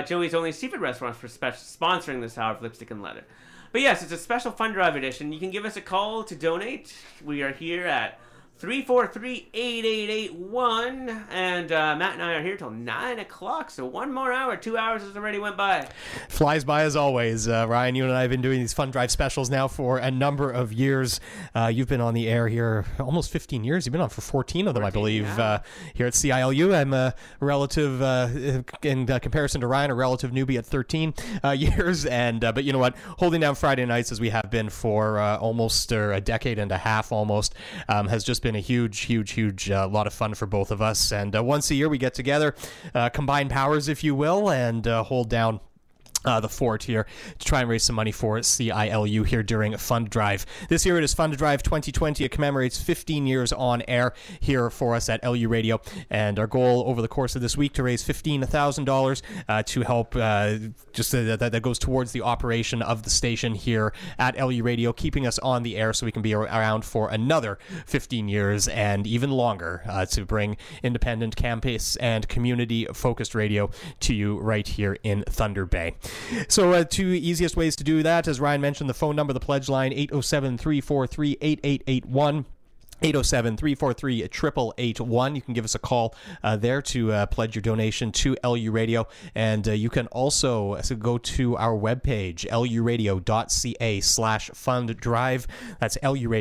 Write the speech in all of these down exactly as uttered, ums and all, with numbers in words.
uh, Joey's Only Seafood Restaurant for spe- sponsoring this hour of Lipstick and Leather. But yes, it's a special fund drive edition. You can give us a call to donate. We are here at three four three, eight eight eight one, and uh, Matt and I are here till nine o'clock, so one more hour. Two hours has already went by. Flies by as always. Uh, Ryan, you and I have been doing these Fund Drive specials now for a number of years. Uh, you've been on the air here almost fifteen years. You've been on for fourteen of them, fourteen, I believe, yeah. uh, here at C I L U. I'm a relative, uh, in uh, comparison to Ryan, a relative newbie at thirteen uh, years, and uh, but you know what? Holding down Friday nights as we have been for uh, almost or a decade and a half almost um, has just been a huge, huge, huge uh, lot of fun for both of us. And uh, once a year we get together, uh, combine powers, if you will, and uh, hold down Uh, the fort here to try and raise some money for C I L U here during Fund Drive. This year it is Fund Drive twenty twenty. It commemorates fifteen years on air here for us at L U Radio, and our goal over the course of this week to raise fifteen thousand dollars uh, to help uh, just uh, that, that goes towards the operation of the station here at L U Radio, keeping us on the air so we can be around for another fifteen years and even longer uh, to bring independent, campus and community focused radio to you right here in Thunder Bay. So uh, two easiest ways to do that, as Ryan mentioned, the phone number, the pledge line, eight oh seven, three four three, eight eight eight one. eight oh seven, three four three, eight eight eight one. You can give us a call uh, there to uh, pledge your donation to L U Radio. And uh, you can also uh, go to our webpage, luradio.ca slash fund drive. That's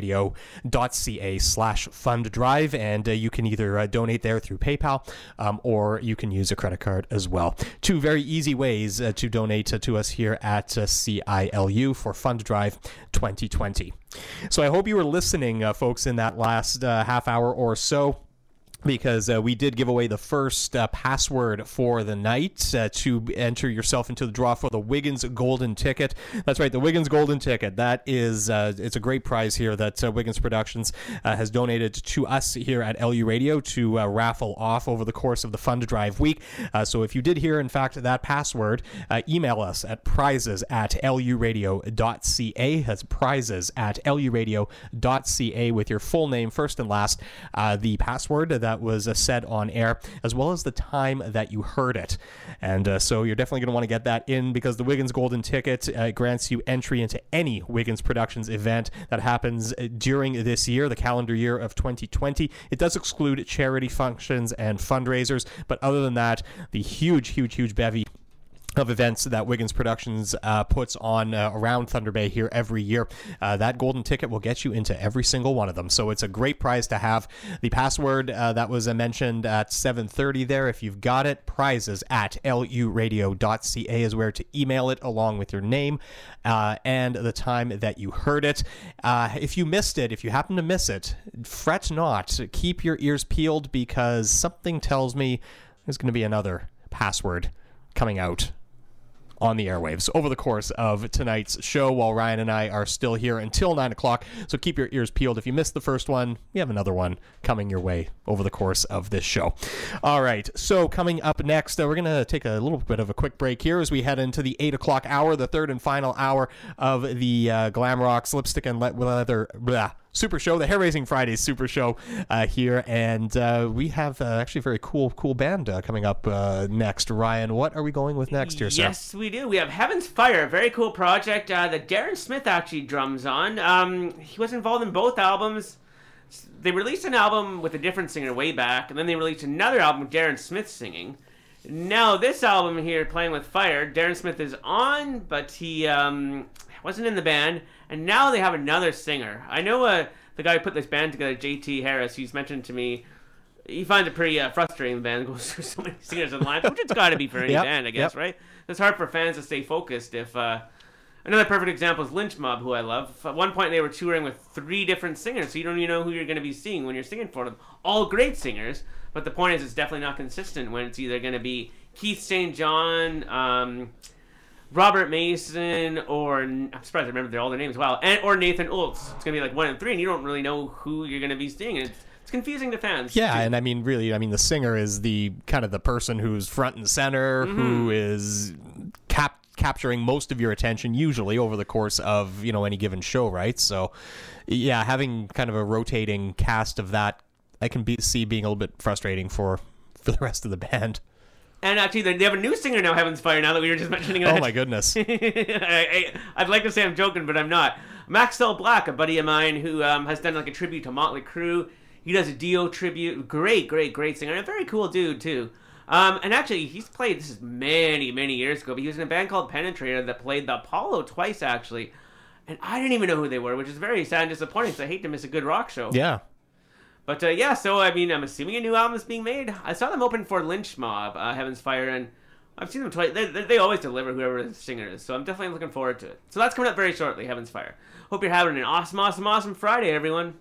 luradio.ca slash fund drive. And uh, you can either uh, donate there through PayPal um, or you can use a credit card as well. Two very easy ways uh, to donate uh, to us here at uh, C I L U for Fund Drive twenty twenty. So I hope you were listening, uh, folks, in that last uh, half hour or so, because uh, we did give away the first uh, password for the night uh, to enter yourself into the draw for the Wiggins Golden Ticket. That's right, the Wiggins Golden Ticket. That is, uh, it's a great prize here that uh, Wiggins Productions uh, has donated to us here at L U Radio to uh, raffle off over the course of the Fund Drive week. Uh, so if you did hear, in fact, that password, uh, email us at prizes at luradio.ca. That's prizes at luradio.ca with your full name, first and last, uh, the password that that was uh, said on air, as well as the time that you heard it. And uh, so you're definitely going to want to get that in, because the Wiggins Golden Ticket uh, grants you entry into any Wiggins Productions event that happens during this year, the calendar year of twenty twenty. It does exclude charity functions and fundraisers, but other than that, the huge, huge, huge bevy of events that Wiggins Productions uh, puts on uh, around Thunder Bay here every year. Uh, that golden ticket will get you into every single one of them. So it's a great prize to have. The password uh, that was uh, mentioned at seven thirty there, if you've got it, prizes at luradio.ca is where to email it, along with your name uh, and the time that you heard it. Uh, if you missed it, if you happen to miss it, fret not. Keep your ears peeled, because something tells me there's going to be another password coming out on the airwaves over the course of tonight's show, while Ryan and I are still here until nine o'clock. So keep your ears peeled. If you missed the first one, we have another one coming your way over the course of this show. All right, so coming up next, uh, we're going to take a little bit of a quick break here as we head into the eight o'clock hour, the third and final hour of the uh, Glam Rocks Lipstick and Le- Leather blah, Super Show, the Hair Raising Fridays Super Show uh, here, and uh, we have uh, actually a very cool, cool band uh, coming up uh, next. Ryan, what are we going with next here, sir? Yes, we do. We have Heaven's Fire, a very cool project uh, that Darren Smith actually drums on. Um, he was involved in both albums. They released an album with a different singer way back, and then they released another album with Darren Smith singing. Now, this album here, Playing with Fire, Darren Smith is on, but he um, wasn't in the band. And now they have another singer. I know uh, the guy who put this band together, J T Harris, he's mentioned to me, he finds it pretty uh, frustrating, the band goes through so many singers in line, which it's got to be for any yep, band, I guess, yep. right? It's hard for fans to stay focused if... Uh, another perfect example is Lynch Mob, who I love. At one point they were touring with three different singers, so you don't even know who you're going to be seeing when you're singing for them. All great singers, but the point is it's definitely not consistent when it's either going to be Keith Saint John... Um, Robert Mason, or I'm surprised I remember all their names. Wow, and or Nathan Oltz. It's gonna be like one and three, and you don't really know who you're gonna be seeing. It's, it's confusing to fans. Yeah, too. And I mean, really, I mean, the singer is the kind of the person who's front and center, mm-hmm. who is cap- capturing most of your attention, usually over the course of you know any given show, right? So, yeah, having kind of a rotating cast of that, I can be, see being a little bit frustrating for for the rest of the band. And actually, they have a new singer now, Heaven's Fire, now that we were just mentioning that. Oh, my goodness. I, I, I'd like to say I'm joking, but I'm not. Maxwell Black, a buddy of mine who um, has done like a tribute to Motley Crue. He does a Dio tribute. Great, great, great singer. And a very cool dude, too. Um, and actually, he's played, this is many, many years ago, but he was in a band called Penetrator that played the Apollo twice, actually. And I didn't even know who they were, which is very sad and disappointing, because I hate to miss a good rock show. Yeah. But uh, yeah, so I mean, I'm assuming a new album is being made. I saw them open for Lynch Mob, uh, Heaven's Fire, and I've seen them twice. They, they, they always deliver, whoever the singer is. So I'm definitely looking forward to it. So that's coming up very shortly, Heaven's Fire. Hope you're having an awesome, awesome, awesome Friday, everyone.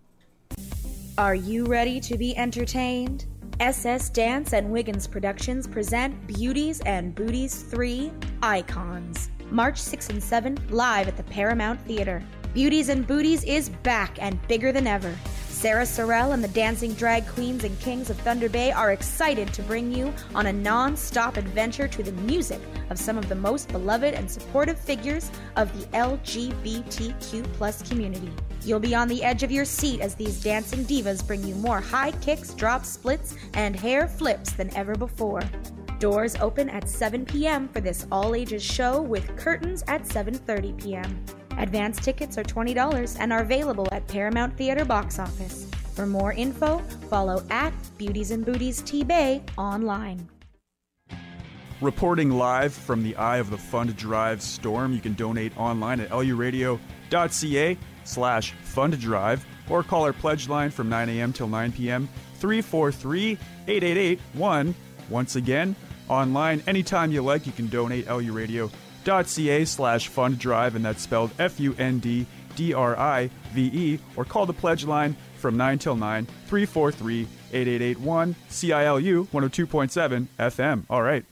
Are you ready to be entertained? S S Dance and Wiggins Productions present Beauties and Booties three Icons. March sixth and seventh, live at the Paramount Theater. Beauties and Booties is back and bigger than ever. Sarah Sorrell and the dancing drag queens and kings of Thunder Bay are excited to bring you on a non-stop adventure to the music of some of the most beloved and supportive figures of the L G B T Q plus community. You'll be on the edge of your seat as these dancing divas bring you more high kicks, drop splits, and hair flips than ever before. Doors open at seven p.m. for this all-ages show with curtains at seven thirty p.m. Advance tickets are twenty dollars and are available at Paramount Theater box office. For more info, follow at Beauties and Booties T-Bay online. Reporting live from the eye of the Fund Drive storm, you can donate online at luradio.ca slash Fund Drive or call our pledge line from nine a.m. till nine p.m. three four three, eight eight eight, one. Once again, online anytime you like, you can donate luradio.ca slash Fund Drive, and that's spelled F U N D D R I V E, or call the pledge line from nine till nine, three four three, eight eight eight one, C I L U one oh two point seven F M. All right.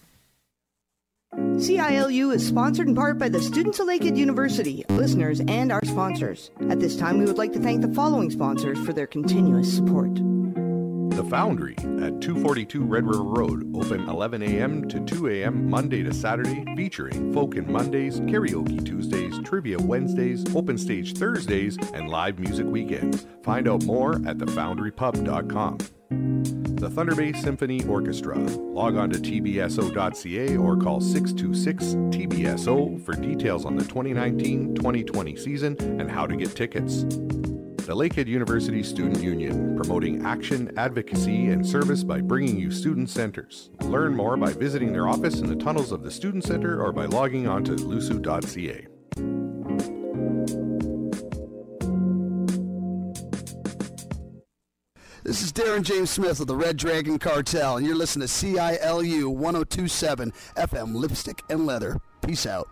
C I L U is sponsored in part by the students of Lakehead University, listeners, and our sponsors. At this time, we would like to thank the following sponsors for their continuous support. The Foundry at two forty-two Red River Road, open eleven a.m. to two a.m. Monday to Saturday, featuring Folkin' Mondays, Karaoke Tuesdays, Trivia Wednesdays, Open Stage Thursdays, and live music weekends. Find out more at the foundry pub dot com. The Thunder Bay Symphony Orchestra. Log on to t b s o dot c a or call six two six T B S O for details on the twenty nineteen twenty twenty season and how to get tickets. The Lakehead University Student Union, promoting action, advocacy, and service by bringing you student centers. Learn more by visiting their office in the tunnels of the Student Center or by logging on to l u s u dot c a. This is Darren James Smith of the Red Dragon Cartel, and you're listening to C I L U one oh two point seven F M Lipstick and Leather. Peace out.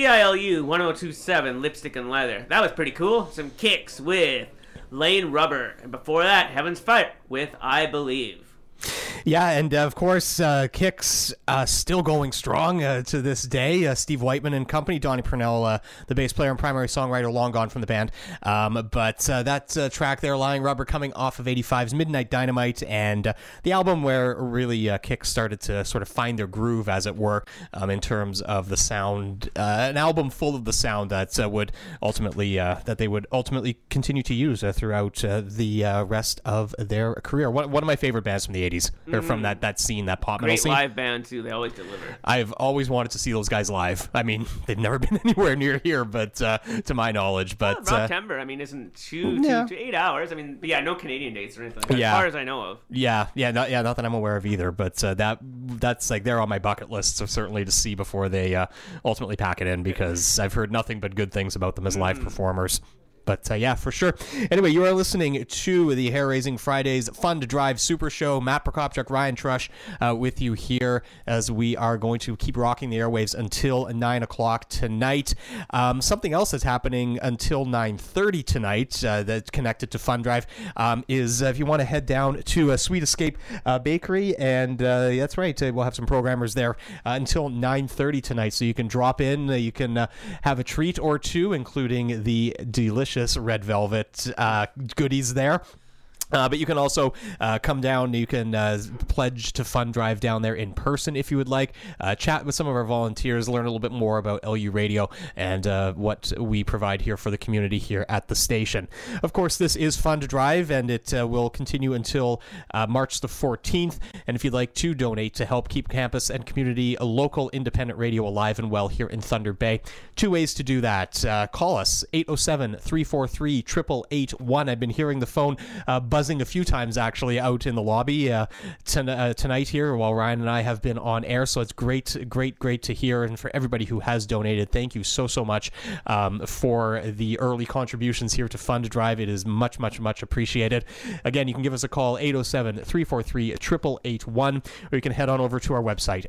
I L U one oh two point seven Lipstick and Leather. That was pretty cool. Some Kicks with Lane Rubber. And before that, Heaven's Fire with I Believe. Yeah, and uh, of course, uh, Kicks uh, still going strong uh, to this day. Uh, Steve Whiteman and company, Donnie Purnell, uh, the bass player and primary songwriter, long gone from the band. Um, but uh, that uh, track there, Lying Rubber, coming off of eighty-five's Midnight Dynamite, and uh, the album where really uh, Kicks started to sort of find their groove, as it were, um, in terms of the sound. Uh, an album full of the sound that uh, would ultimately uh, that they would ultimately continue to use uh, throughout uh, the uh, rest of their career. One, one of my favorite bands from the eighties. Or from that, that scene, that pop metal Great scene. live band, too. They always deliver. I've always wanted to see those guys live. I mean, they've never been anywhere near here, but uh, to my knowledge. But well, uh, September, I mean, isn't two, yeah. two, two, eight hours. I mean, yeah, no Canadian dates or anything. As Yeah. far as I know of. Yeah, yeah, not, yeah, not that I'm aware of either. But uh, that that's like they're on my bucket list, so certainly to see before they uh, ultimately pack it in, because I've heard nothing but good things about them as live mm. performers. But uh, yeah, for sure. Anyway, you are listening to the Hair Raising Fridays Fun to Drive Super Show. Matt Prokopchuk, Ryan Trush uh, with you here as we are going to keep rocking the airwaves until nine o'clock tonight. Um, something else that's happening until nine thirty tonight uh, that's connected to Fun Drive um, is uh, if you want to head down to uh, Sweet Escape uh, Bakery, and uh, that's right, uh, we'll have some programmers there uh, until nine thirty tonight, so you can drop in, uh, you can uh, have a treat or two, including the delicious red velvet uh, goodies there. Uh, but you can also uh, come down. You can uh, pledge to Fun Drive down there in person if you would like. Uh, chat with some of our volunteers, learn a little bit more about L U Radio and uh, what we provide here for the community here at the station. Of course, this is Fun to Drive, and it uh, will continue until uh, March the fourteenth. And if you'd like to donate to help keep campus and community, a local independent radio alive and well here in Thunder Bay, two ways to do that. Uh, call us, eight oh seven, three four three, eight eight eight one. I've been hearing the phone uh, buzzing a few times actually out in the lobby uh, ton- uh, tonight here while Ryan and I have been on air, so it's great great great to hear. And for everybody who has donated, thank you so so much um, for the early contributions here to Fun to Drive. It is much much much appreciated. Again, you can give us a call, eight oh seven, three four three, eight eight eight one, or you can head on over to our website,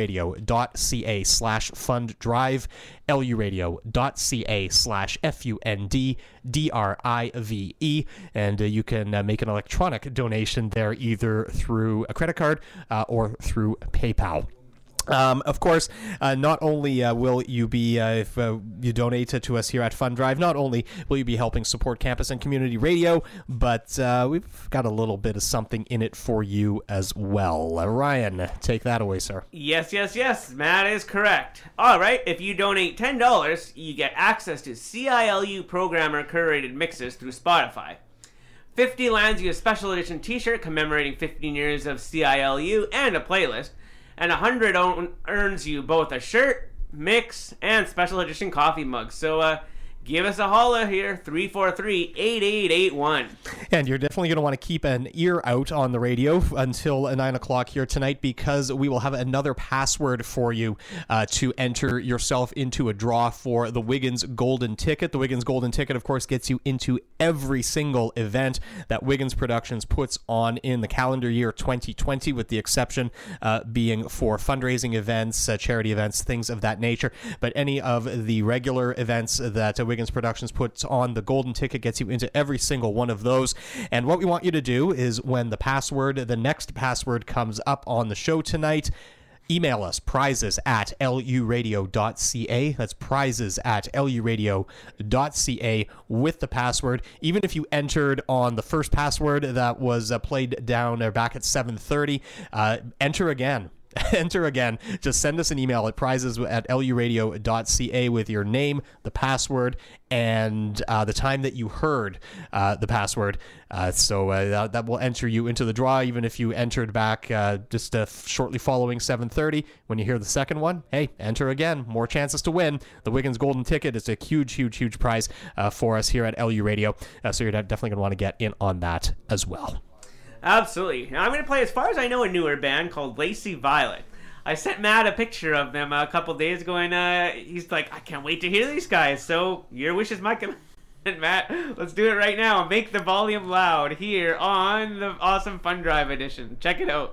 luradio.ca slash fund drive, luradio.ca slash F-U-N-D D-R-I-V-E, and uh, you can uh, make an electronic donation there either through a credit card uh, or through PayPal. Um, of course, uh, not only uh, will you be, uh, if uh, you donate to us here at Fun Drive, not only will you be helping support campus and community radio, but uh, we've got a little bit of something in it for you as well. Uh, Ryan, take that away, sir. Yes, yes, yes. Matt is correct. All right, if you donate ten dollars, you get access to C I L U programmer curated mixes through Spotify. fifty lands you a special edition t-shirt commemorating fifteen years of C I L U and a playlist. And one hundred own, earns you both a shirt, mix, and special edition coffee mug. So uh, give us a holla here, three four three, eight eight eight one. And you're definitely going to want to keep an ear out on the radio until nine o'clock here tonight, because we will have another password for you uh, to enter yourself into a draw for the Wiggins Golden Ticket. The Wiggins Golden Ticket, of course, gets you into every single event that Wiggins Productions puts on in the calendar year twenty twenty, with the exception uh, being for fundraising events, uh, charity events, things of that nature. But any of the regular events that uh, Wiggins Productions puts on, the Golden Ticket gets you into every single one of those. And what we want you to do is, when the password, the next password comes up on the show tonight, email us, prizes at luradio.ca. That's prizes at luradio.ca with the password. Even if you entered on the first password that was uh, played down uh, back at seven thirty, uh, enter again. Enter again. Just send us an email at prizes at luradio.ca with your name, the password, and uh, the time that you heard uh, the password. Uh, so uh, that, that will enter you into the draw, even if you entered back uh, just uh, shortly following seven thirty. When you hear the second one, hey, enter again. More chances to win. The Wiggins Golden Ticket is a huge, huge, huge prize uh, for us here at L U Radio. Uh, so you're definitely going to want to get in on that as well. Absolutely. Now I'm going to play, as far as I know, a newer band called Lacy Violet. I sent Matt a picture of them a couple days ago, and uh, he's like, I can't wait to hear these guys. So your wish is my command, Matt. Let's do it right now. Make the volume loud here on the Awesome Fun Drive edition. Check it out.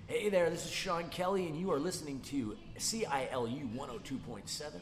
Hey there, this is Sean Kelly, and you are listening to C I L U one oh two point seven.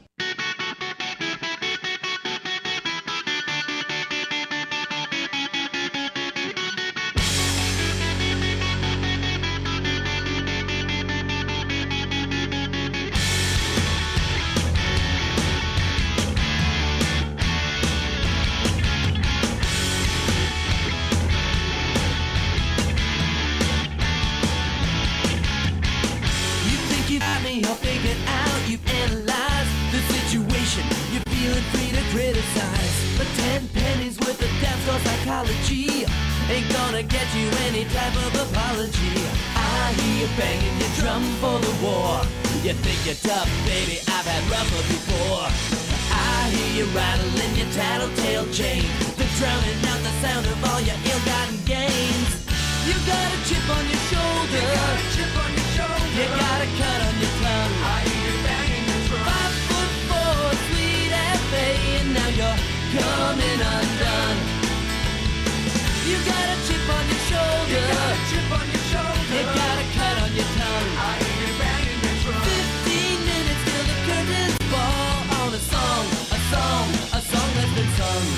You're figuring out, you've analyzed the situation. You're feeling free to criticize, but ten pennies worth of dance floor psychology ain't gonna get you any type of apology. I hear you banging your drum for the war. You think you're tough, baby, I've had rougher before. I hear you rattling your tattletale chain, they're drowning out the sound of all your ill-gotten gains. You got a chip on your shoulder. You got a chip on your shoulder. You got a cut on your tongue. I hear you banging your drum. Five foot four, sweet F A, and now you're coming undone. You got a chip on your shoulder. You got a chip on your shoulder. You got a cut on your tongue. I hear you banging your drum. Fifteen minutes till the curtains fall on a song, a song, a song that's been sung.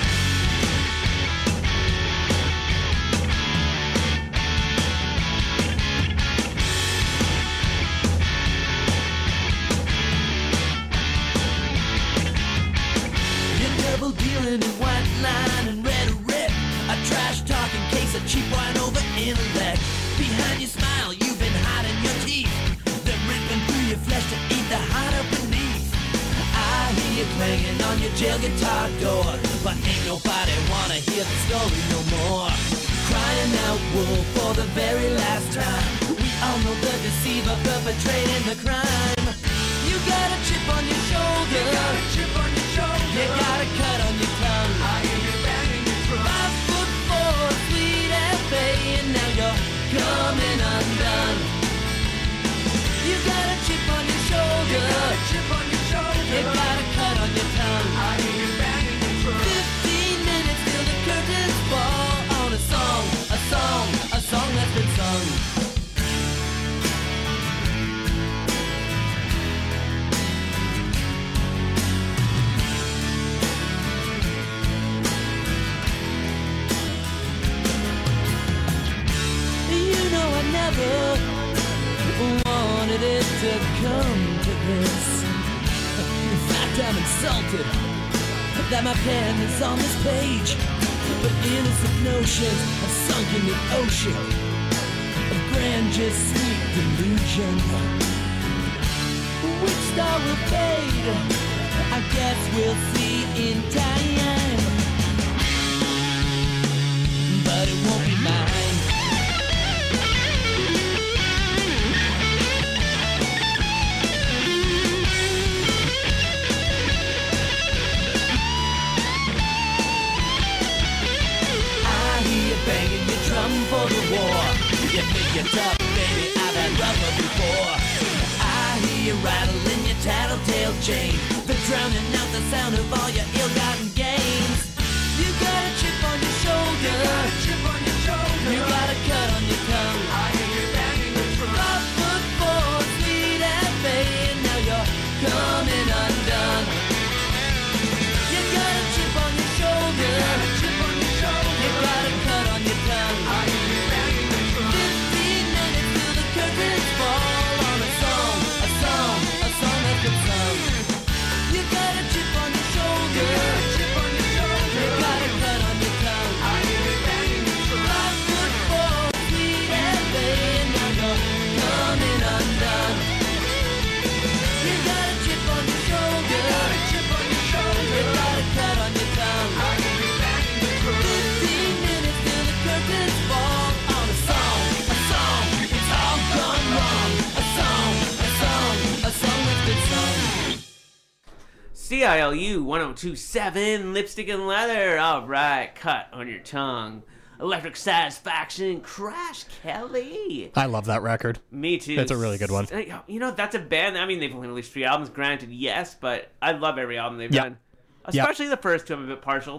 Dealing in white line and rhetoric, a trash talking case of cheap wine over intellect. Behind your smile, you've been hiding your teeth. They're ripping through your flesh to eat the heart up beneath. I hear you clanging on your jail guitar door, but ain't nobody wanna hear the story no more. Crying out wolf for the very last time. We all know the deceiver perpetrating the crime. You got a chip on your shoulder. You got a chip on your shoulder. You got a cut on your tongue. I hear you banging your drum. Five foot four, sweet F A, and now you're coming undone. You got a chip on your shoulder. You got a chip on your shoulder. You got a cut on your tongue. I hear you banging your drum. Fifteen minutes till the curtains fall on a song, a song, a song that's been sung. Never wanted it to come to this. In fact, I'm insulted that my pen is on this page. But innocent notions have sunk in the ocean of grandeur, sweet delusion. Which star will fade? I guess we'll see in time. But it won't be mine. Banging your drum for the war. You think you're tough, baby, I've had rougher before. I hear you rattling your tattletale chain, they're drowning out the sound of all your ill-gotten gains. You got a chip on your shoulder. You got a chip on your shoulder. You got a cut on your tongue. I hear you banging your drum. Five foot four, sweet F A, and now you're coming undone. You got a chip on your shoulder. You got a chip on your shoulder. You got a cut on your tongue. I hear you banging your drum. Fifteen minutes till the curtains fall on a song, a song, a song that's been sung. You got a chip on your shoulder. You got a chip on your shoulder. You got a cut on your tongue. I hear you banging your drum. Five foot four, sweet F A, and now you're coming undone. You got a chip on your shoulder. You got a chip on your shoulder. You got a cut on your tongue. I hear you banging your drum. Fifteen minutes till the curtains fall on a song, a song. It's all gone wrong. A song, a song, a song that's been sung. C I L U one oh two point seven, Lipstick and Leather. All right, cut on your tongue. Electric Satisfaction, Crash Kelly. I love that record. Me too. That's a really good one. You know, that's a band. I mean, they've only released three albums, granted, yes, but I love every album they've Yep. done. Especially yep. the first two I'm a bit partial to.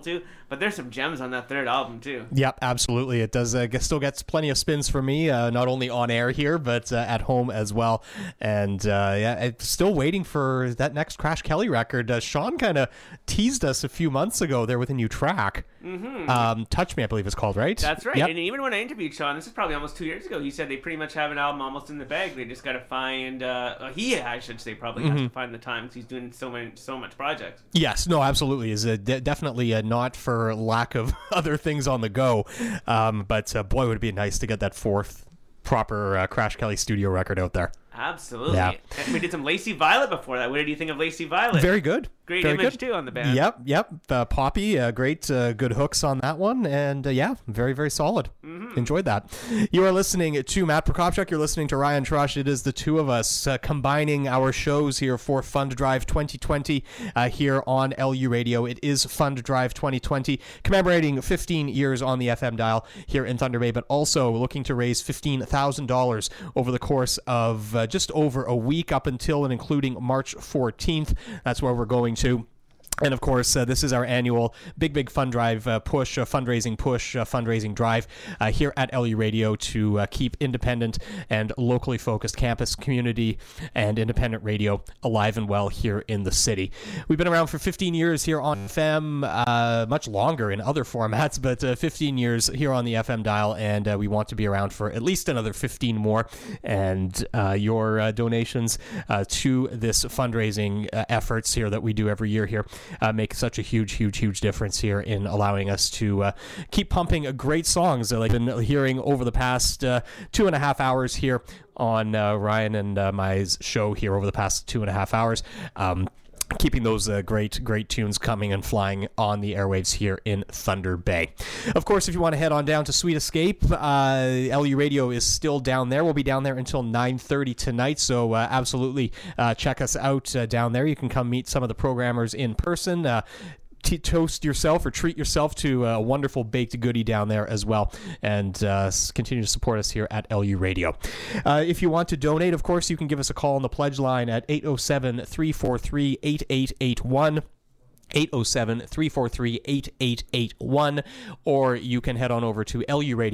But there's some gems on that third album, too. Yep, absolutely. It does uh, get, still gets plenty of spins for me, uh, not only on air here, but uh, at home as well. And uh, yeah, I'm still waiting for that next Crash Kelly record. Uh, Sean kind of teased us a few months ago there with a new track. Mm-hmm. Um, Touch Me, I believe it's called, right? That's right. Yep. And even when I interviewed Sean, this is probably almost two years ago, he said they pretty much have an album almost in the bag. They just got to find, uh, he, I should say, probably mm-hmm. has to find the time because he's doing so many, so much projects. Yes, no, absolutely. Is uh, de- definitely uh, not for lack of other things on the go. Um, but uh, boy, would it be nice to get that fourth proper uh, Crash Kelly studio record out there. Absolutely. Yeah. And we did some Lacey Violet before that. What did you think of Lacey Violet? Very good. Great Very image, good. too, on the band. Yep, yep. Uh, Poppy, uh, great, uh, good hooks on that one. And uh, yeah, very, very solid. Mm-hmm. Enjoyed that. You are listening to Matt Prokopchuk. You're listening to Ryan Trush. It is the two of us uh, combining our shows here for Fund Drive twenty twenty uh, here on L U Radio. It is Fund Drive twenty twenty, commemorating fifteen years on the F M dial here in Thunder Bay, but also looking to raise fifteen thousand dollars over the course of uh, just over a week up until and including March fourteenth. That's where we're going to. And of course, uh, this is our annual big, big fund drive uh, push, uh, fundraising push, uh, fundraising drive uh, here at L U Radio to uh, keep independent and locally focused campus community and independent radio alive and well here in the city. We've been around for fifteen years here on F M, uh, much longer in other formats, but uh, fifteen years here on the F M dial, and uh, we want to be around for at least another fifteen more. And uh, your uh, donations uh, to this fundraising uh, efforts here that we do every year here Uh, make such a huge, huge, huge difference here in allowing us to uh, keep pumping great songs that I've been hearing over the past uh, two and a half hours here on uh, Ryan and uh, my show here over the past two and a half hours. Um, keeping those uh, great, great tunes coming and flying on the airwaves here in Thunder Bay. Of course, if you want to head on down to Sweet Escape, uh, L U Radio is still down there. We'll be down there until nine thirty tonight, so uh, absolutely uh, check us out uh, down there. You can come meet some of the programmers in person. Uh, T- toast yourself or treat yourself to a wonderful baked goodie down there as well, and uh, continue to support us here at L U Radio. Uh, if you want to donate, of course, you can give us a call on the pledge line at eight oh seven, three four three, eight eight eight one. eight oh seven, three four three, eight eight eight one, or you can head on over to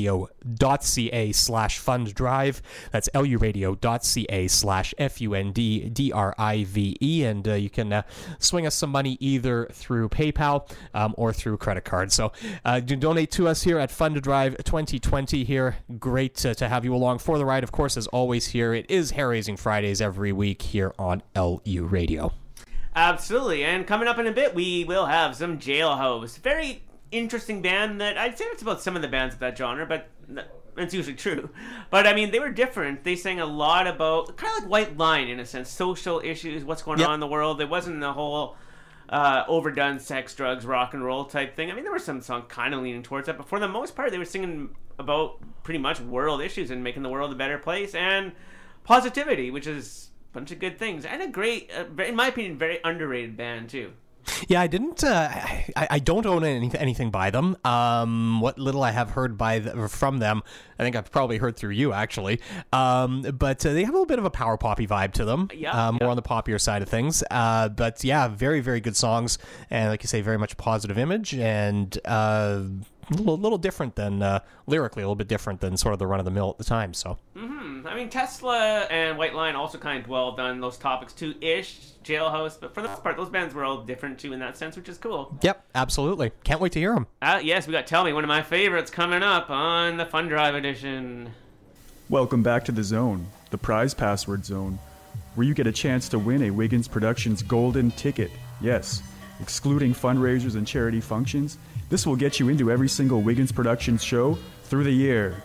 luradio.ca slash fund drive. That's luradio.ca slash F U N D D R I V E, and uh, you can uh, swing us some money either through PayPal um, or through credit card. So uh, do donate to us here at Fund Drive twenty twenty here. Great to, to have you along for the ride. Of course, as always here, it is Hair Raising Fridays every week here on L U Radio. Absolutely, and coming up in a bit, we will have some Jailhouse. Very interesting band that I'd say that's about some of the bands of that genre, but that's usually true. But I mean, they were different. They sang a lot about kind of like White Line in a sense, social issues, what's going yep. on in the world. It wasn't the whole uh, overdone sex, drugs, rock and roll type thing. I mean, there were some songs kind of leaning towards that, but for the most part, they were singing about pretty much world issues and making the world a better place and positivity, which is bunch of good things, and a great, uh, in my opinion, very underrated band too. Yeah, I didn't. Uh, I, I don't own any, anything by them. Um, what little I have heard by the, from them, I think I've probably heard through you actually. Um, but uh, they have a little bit of a power poppy vibe to them. Yeah, uh, more yeah. on the poppier side of things. Uh, but yeah, very, very good songs, and like you say, very much positive image, and uh, a little, little different than uh, lyrically, a little bit different than sort of the run of the mill at the time. So. Mm-hmm. I mean, Tesla and White Line also kind of dwelled on those topics too, ish. Jailhouse, but for the most part, those bands were all different too in that sense, which is cool. Yep, absolutely. Can't wait to hear them. Uh, yes, we got Tell Me, one of my favorites, coming up on the Fun Drive edition. Welcome back to the Zone, the prize password zone, where you get a chance to win a Wiggins Productions golden ticket. Yes, excluding fundraisers and charity functions, this will get you into every single Wiggins Productions show through the year.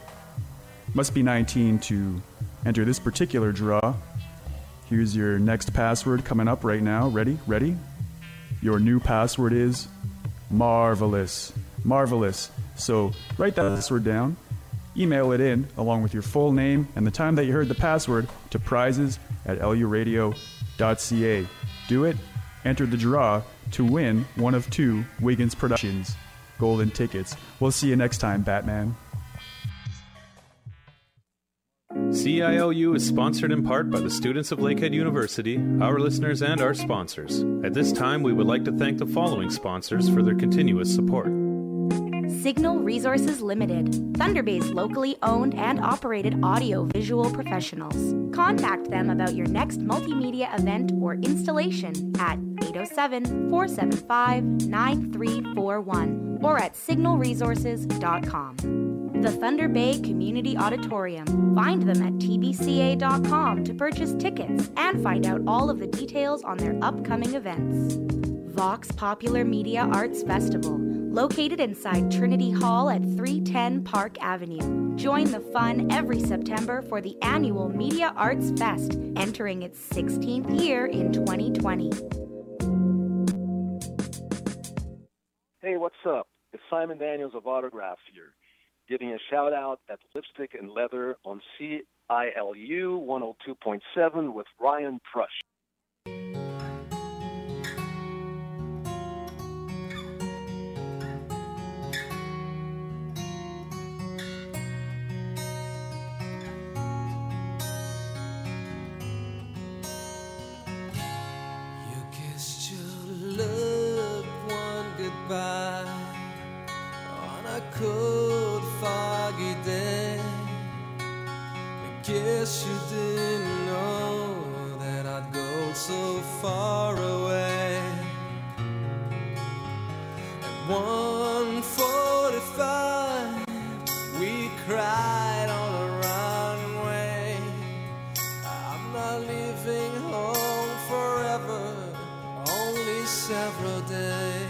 Must be nineteen to enter this particular draw. Here's your next password coming up right now. Ready? Ready? Your new password is Marvelous. Marvelous. So write that password down, email it in along with your full name and the time that you heard the password to prizes at luradio dot c a. Do it, enter the draw to win one of two Wiggins Productions golden tickets. We'll see you next time, Batman. C I L U is sponsored in part by the students of Lakehead University, our listeners, and our sponsors. At this time, we would like to thank the following sponsors for their continuous support. Signal Resources Limited, Thunder Bay's locally owned and operated audio-visual professionals. Contact them about your next multimedia event or installation at eight oh seven, four seven five, nine three four one or at signal resources dot com. The Thunder Bay Community Auditorium. Find them at t b c a dot com to purchase tickets and find out all of the details on their upcoming events. Vox Popular Media Arts Festival, located inside Trinity Hall at three ten Park Avenue. Join the fun every September for the annual Media Arts Fest, entering its sixteenth year in twenty twenty. Hey, what's up? It's Simon Daniels of Autograph here, giving a shout out at Lipstick and Leather on C I L U one oh two point seven with Ryan Prush. On a cold, foggy day, I guess you didn't know that I'd go so far away. At one forty-five, we cried on a runway. I'm not leaving home forever, only several days.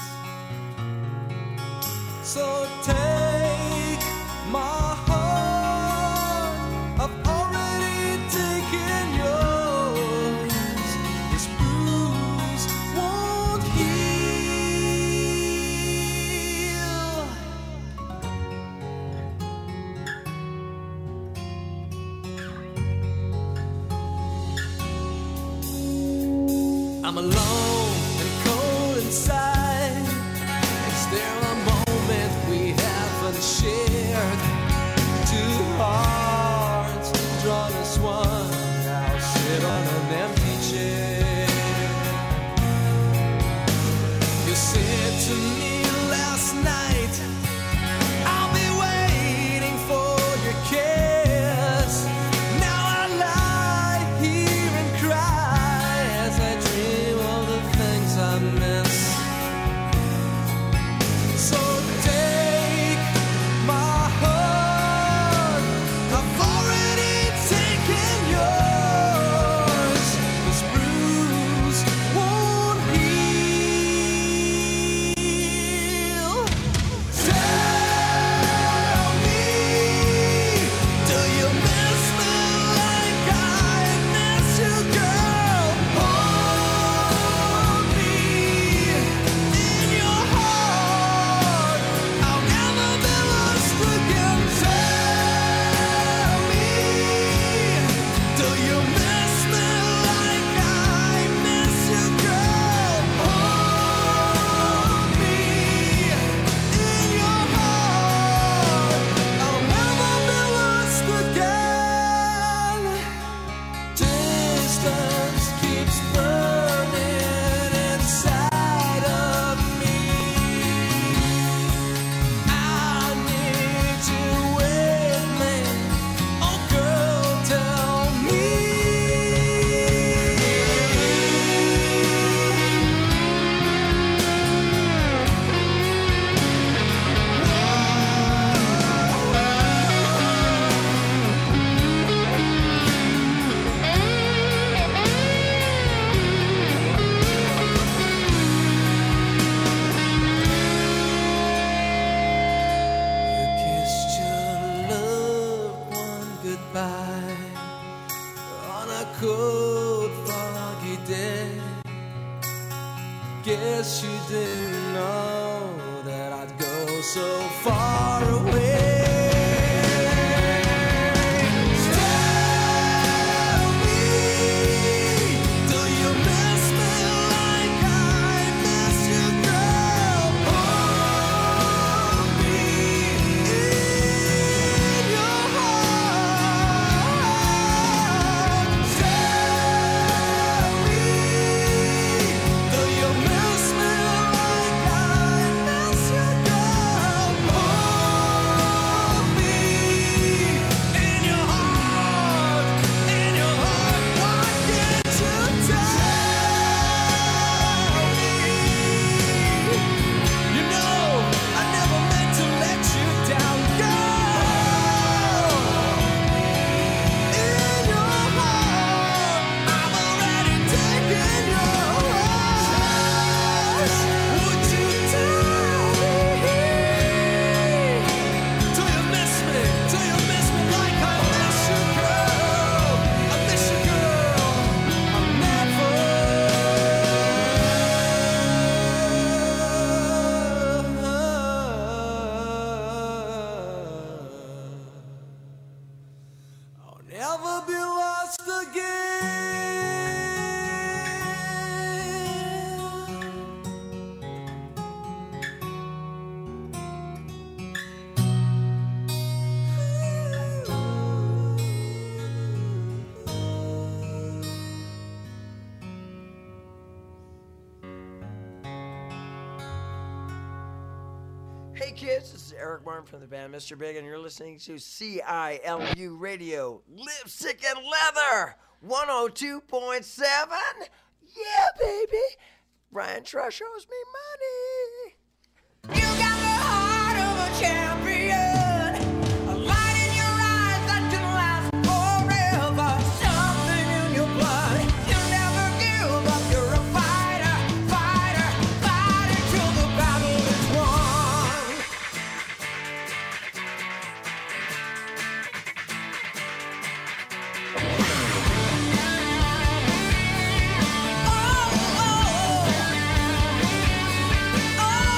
So take my heart, I've already taken yours. This bruise won't heal. I'm alone and cold inside. Is there a moment we haven't shared? Two hearts drawn as one, now sit on an empty chair. You said to me last night, I'll be waiting for your kiss. Now I lie here and cry as I dream of the things I miss. So take my heart, I've already taken yours. This bruise won't heal. Tell me, do you miss me like I miss you, girl? Hold me in your heart. I'll never be lost again. Tell me, do you miss me like I miss you, girl? Hold me in your heart. I'll never be lost again. Distance keeps burning inside of me. I need you with me. Oh, girl, tell me. You kissed your loved one goodbye on a cold, foggy day. Guess you didn't know that I'd go so far away. Tell me, do you miss me like I miss you, girl? Hold me in your heart. Tell me, do you miss me like I miss you, girl? never be lost again. Hey kids, this is Eric Martin from the band Mister Big, and you're listening to C I L U Radio, Lipstick and Leather, one oh two point seven. Yeah, baby. Ryan Trush owes me money. You got the heart of a champion, a light in your eyes that can last forever, something in your blood. You never give up. You're a fighter, fighter, fighter till the battle is won. Oh,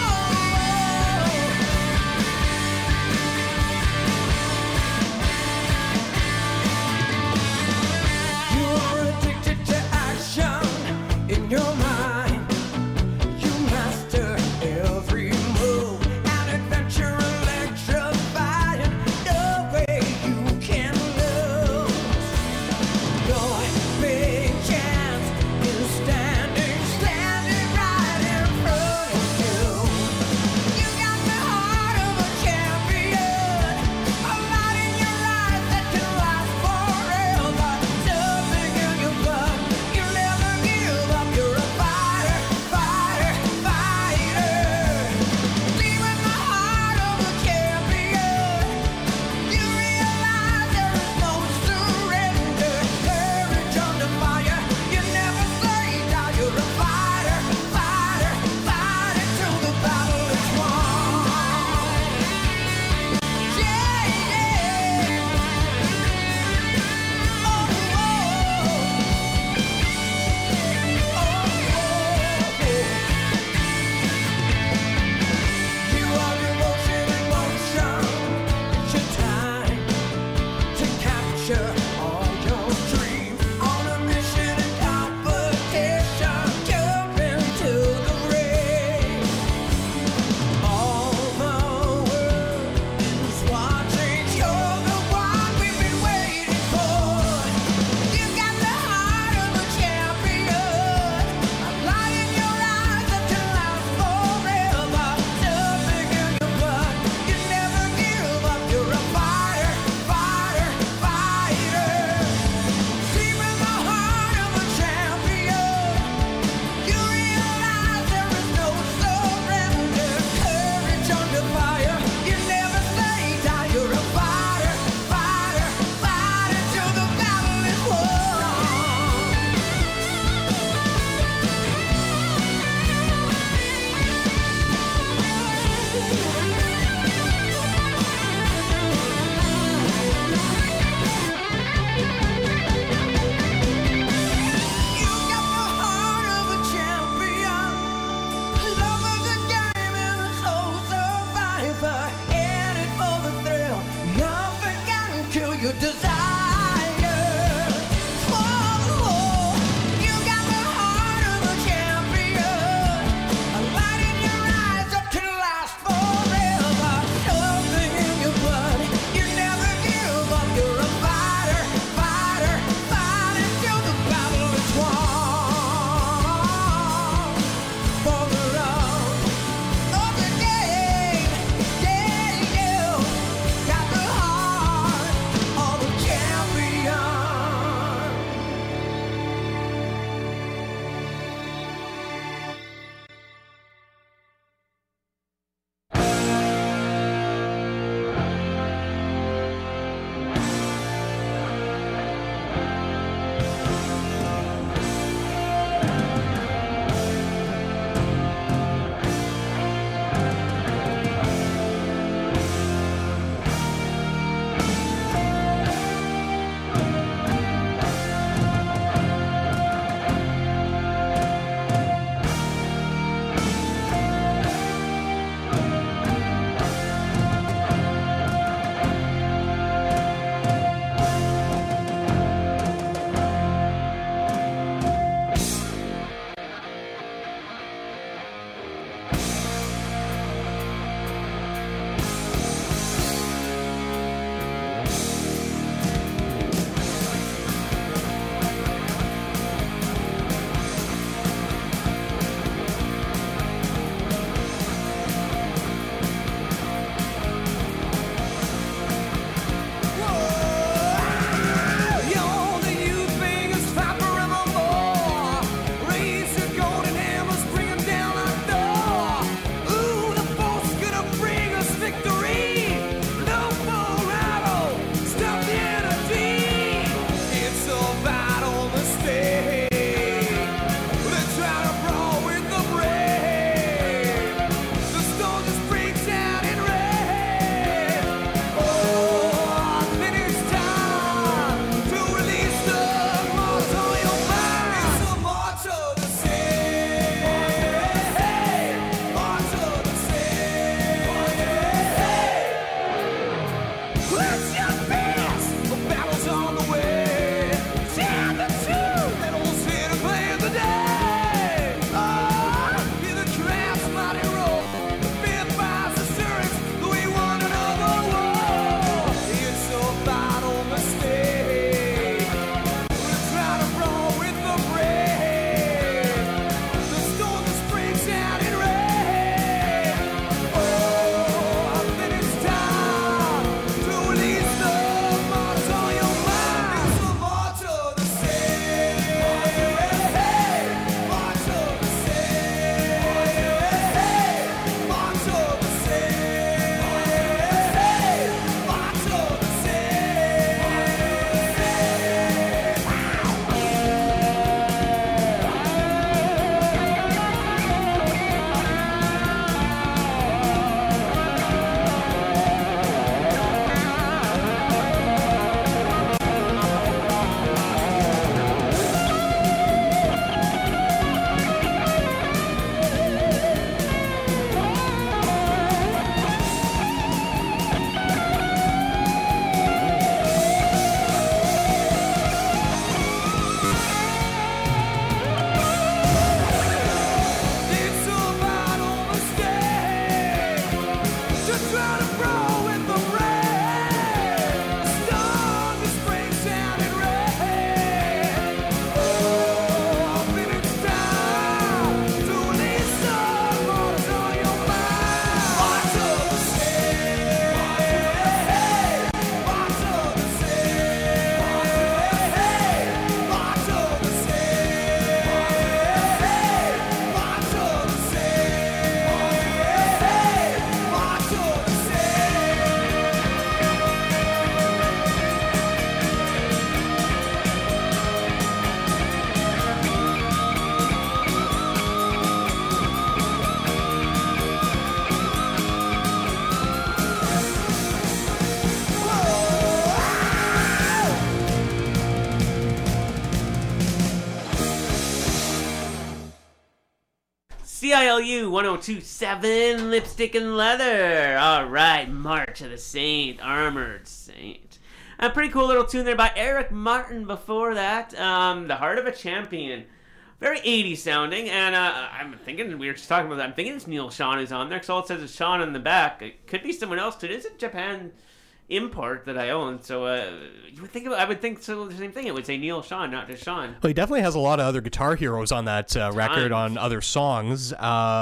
C I L U one oh two point seven, Lipstick and Leather. All right, March of the Saint, Armored Saint. A pretty cool little tune there by Eric Martin before that. Um, The Heart of a Champion. Very eighties sounding, and uh, I'm thinking, we were just talking about that, I'm thinking it's Neil Sean who's on there, because all it says is Sean on the back. It could be someone else, but it is a Japan import that I own, so uh, you would think about, I would think so the same thing. It would say Neil Sean, not just Sean. Well, he definitely has a lot of other guitar heroes on that uh, record, on other songs.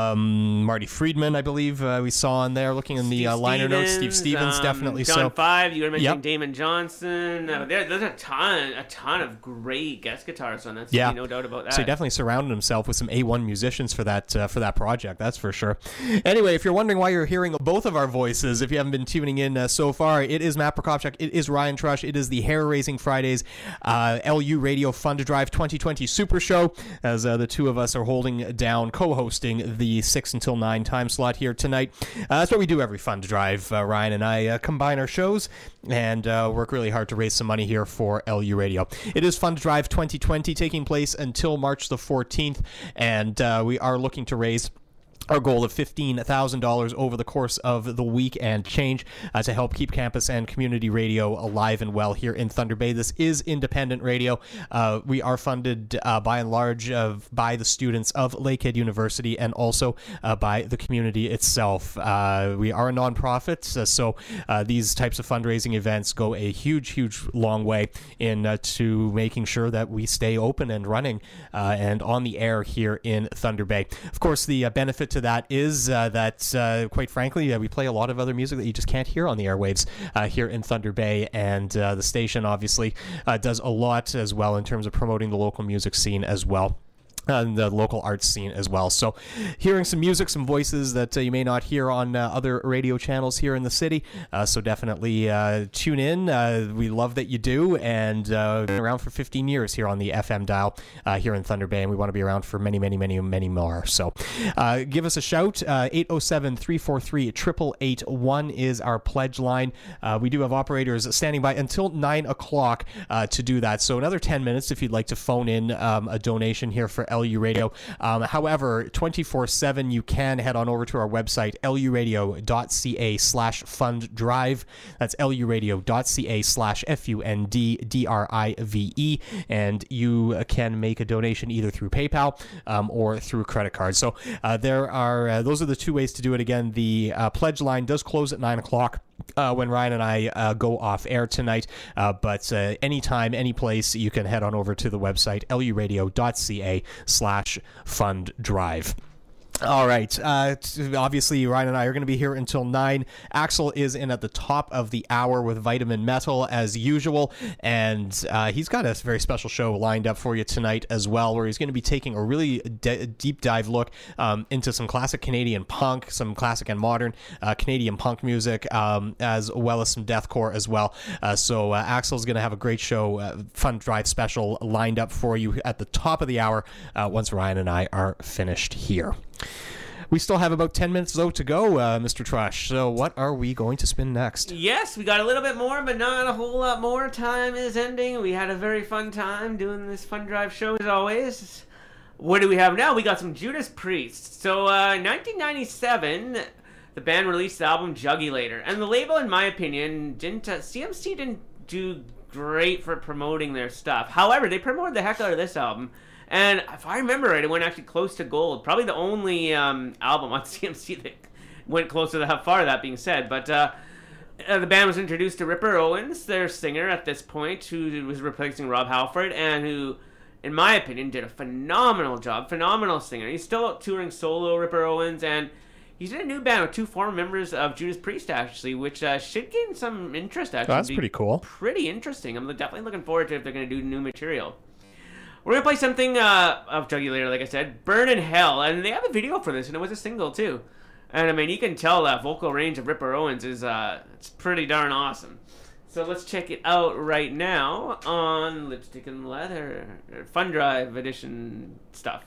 Um, Marty Friedman, I believe, uh, we saw on there, looking in the uh, liner notes. Steve Stevens, um, definitely. John so. Five, you were mentioning Yep. Damon Johnson. Uh, there, there's a ton, a ton of great guest guitarists on that, so Yeah, no doubt about that. So he definitely surrounded himself with some A one musicians for that uh, for that project. That's for sure. Anyway, if you're wondering why you're hearing both of our voices, if you haven't been tuning in uh, so far, it is Matt Prokopchuk. It is Ryan Trush. It is the Hair Raising Fridays uh, L U Radio Fun to Drive twenty twenty Super Show, as uh, the two of us are holding down, co-hosting the six until nine time slot here tonight. Uh, that's what we do every Fun to Drive. Uh, Ryan and I uh, combine our shows and uh, work really hard to raise some money here for L U Radio. It is Fun to Drive twenty twenty, taking place until March the fourteenth, and uh, we are looking to raise our goal of fifteen thousand dollars over the course of the week and change uh, to help keep campus and community radio alive and well here in Thunder Bay. This is independent radio. Uh, we are funded uh, by and large of, by the students of Lakehead University and also uh, by the community itself. Uh, we are a nonprofit, uh, so uh, these types of fundraising events go a huge, huge long way in uh, to making sure that we stay open and running uh, and on the air here in Thunder Bay. Of course, the uh, benefit to that is uh, that, uh, quite frankly, uh, we play a lot of other music that you just can't hear on the airwaves uh, here in Thunder Bay, and uh, the station obviously uh, does a lot as well in terms of promoting the local music scene as well. And the local arts scene as well. So hearing some music, some voices that uh, you may not hear on uh, other radio channels here in the city. Uh, so definitely uh, tune in. Uh, we love that you do. And uh, we've been around for fifteen years here on the F M dial uh, here in Thunder Bay. And we want to be around for many, many, many, many more. So uh, give us a shout. Uh, eight oh seven, three four three, eight eight eight one is our pledge line. Uh, we do have operators standing by until nine o'clock uh, to do that. So another ten minutes if you'd like to phone in um, a donation here for L U Radio. Um, however, twenty-four seven, you can head on over to our website, luradio.ca slash fund drive. That's luradio.ca slash F U N D D R I V E. And you can make a donation either through PayPal um, or through credit card. So uh, there are, uh, those are the two ways to do it. Again, the uh, pledge line does close at nine o'clock. Uh, when Ryan and I uh, go off air tonight, uh, but uh, anytime, any place, you can head on over to the website, luradio.ca slash fund drive. All right. Uh, obviously, Ryan and I are going to be here until nine. Axel is in at the top of the hour with Vitamin Metal as usual, and uh, he's got a very special show lined up for you tonight as well, where he's going to be taking a really de- deep dive look um, into some classic Canadian punk, some classic and modern uh, Canadian punk music, um, as well as some deathcore as well. Uh, so uh, Axel's going to have a great show, uh, Fun Drive special lined up for you at the top of the hour uh, once Ryan and I are finished here. We still have about ten minutes, though, to go, uh, Mister Trush. So what are we going to spin next? Yes, we got a little bit more, but not a whole lot more. Time is ending. We had a very fun time doing this Fun Drive show, as always. What do we have now? We got some Judas Priest. So, uh, nineteen ninety-seven, the band released the album Jugulator. And the label, in my opinion, didn't... Uh, C M C didn't do great for promoting their stuff. However, they promoted the heck out of this album. And if I remember right, it went actually close to gold. Probably the only um, album on C M C that went close to how far, that being said. But uh, uh, the band was introduced to Ripper Owens, their singer at this point, who was replacing Rob Halford, and who, in my opinion, did a phenomenal job. Phenomenal singer. He's still out touring solo, Ripper Owens, and he's in a new band with two former members of Judas Priest, actually, which uh, should gain some interest, actually. Oh, that's pretty cool. Pretty interesting. I'm definitely looking forward to if they're going to do new material. We're going to play something uh, of Jugulator, like I said, Burn in Hell. And they have a video for this, and it was a single, too. And, I mean, you can tell that vocal range of Ripper Owens is uh, it's pretty darn awesome. So let's check it out right now on Lipstick and Leather, Fun Drive edition stuff.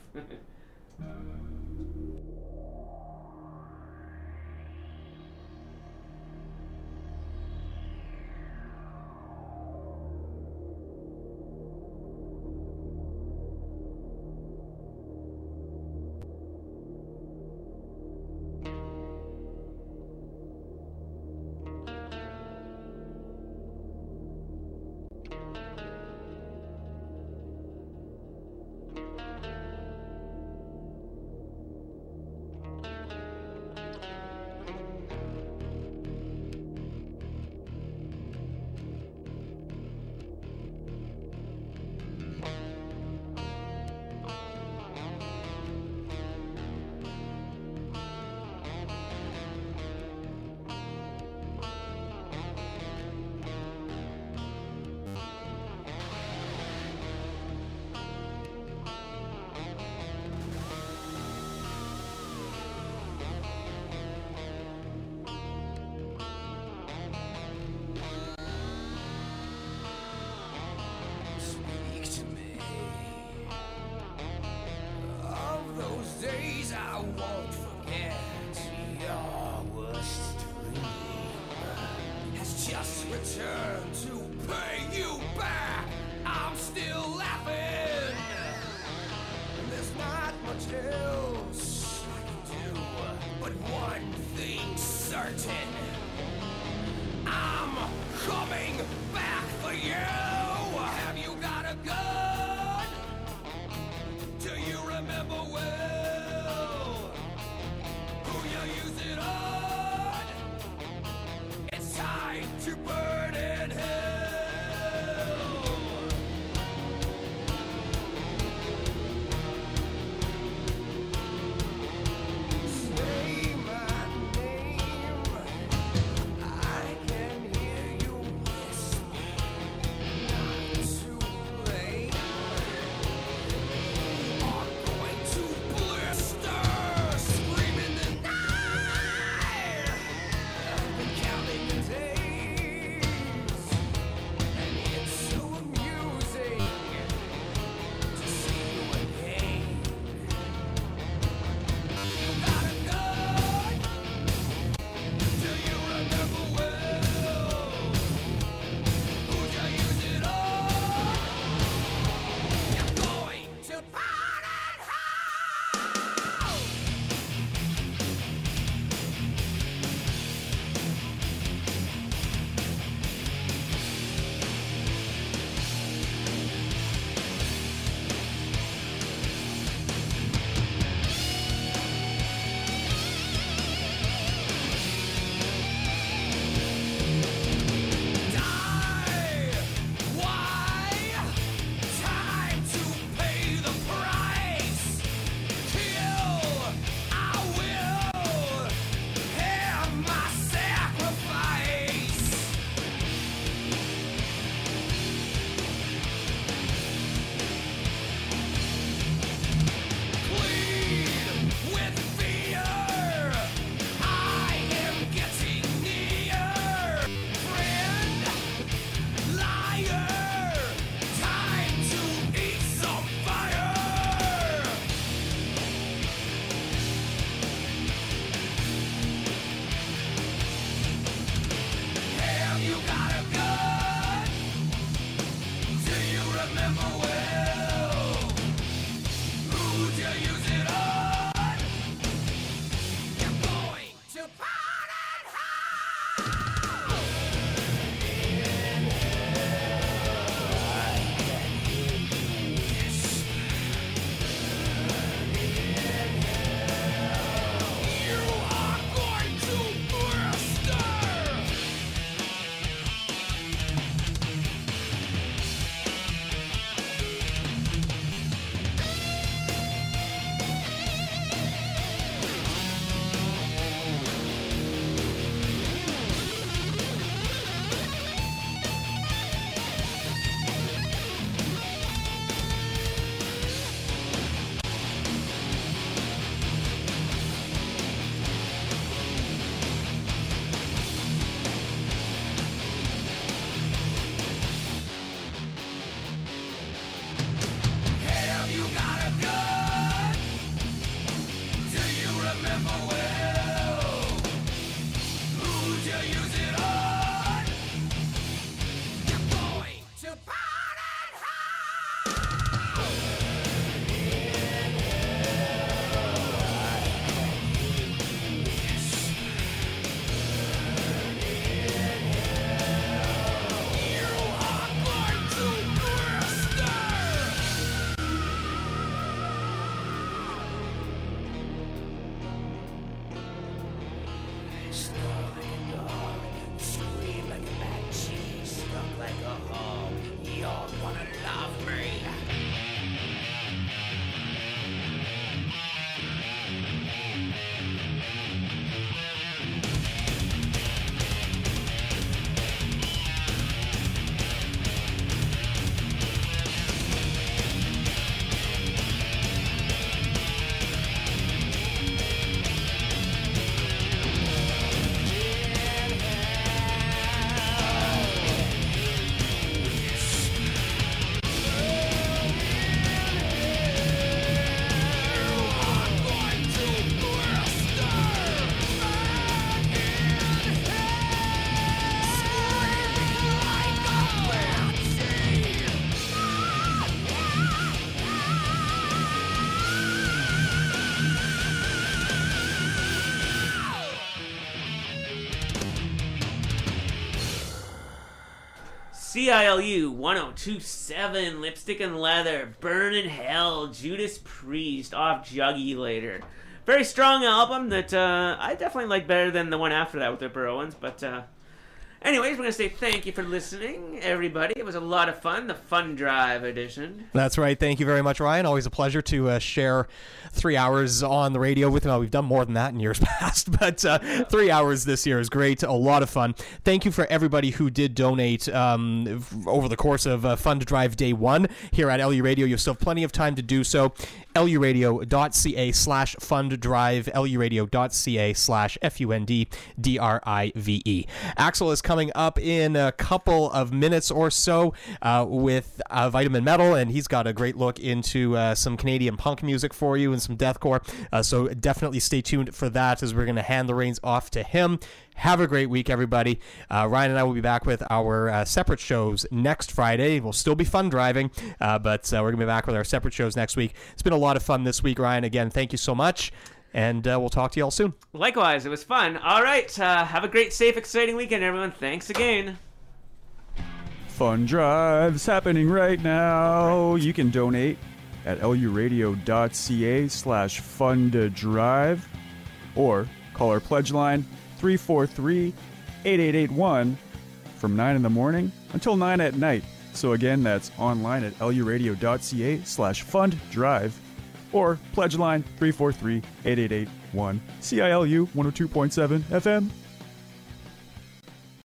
C I L U one oh two point seven, Lipstick and Leather, Burn in Hell, Judas Priest, off Juggy later. Very strong album that uh, I definitely like better than the one after that with Ripper Owens, but uh, anyways, we're going to say thank you for listening, everybody. It was a lot of fun, the Fun Drive edition. That's right. Thank you very much, Ryan. Always a pleasure to uh, share three hours on the radio with you. Well, we've done more than that in years past, but uh, three hours this year is great. A lot of fun. Thank you for everybody who did donate um, over the course of uh, Fun Drive Day one here at L U Radio. You still have plenty of time to do so. luradio.ca slash fund drive, luradio.ca slash F U N D D R I V E. Axel is coming up in a couple of minutes or so uh, with uh, Vitamin Metal, and he's got a great look into uh, some Canadian punk music for you and some deathcore. Uh, so definitely stay tuned for that as we're going to hand the reins off to him. Have a great week, everybody. Uh, Ryan and I will be back with our uh, separate shows next Friday. We'll still be fun driving, uh, but uh, we're going to be back with our separate shows next week. It's been a lot of fun this week, Ryan. Again, thank you so much, and uh, we'll talk to you all soon. Likewise, it was fun. All right, uh, have a great, safe, exciting weekend, everyone. Thanks again. Fun Drive's happening right now. You can donate at luradio.ca slash fundadrive or call our pledge line three four three, eight eight eight one from nine in the morning until nine at night. So again, that's online at luradio.ca slash funddrive or pledge line three four three, eight eight eight one. C I L U one oh two point seven F M.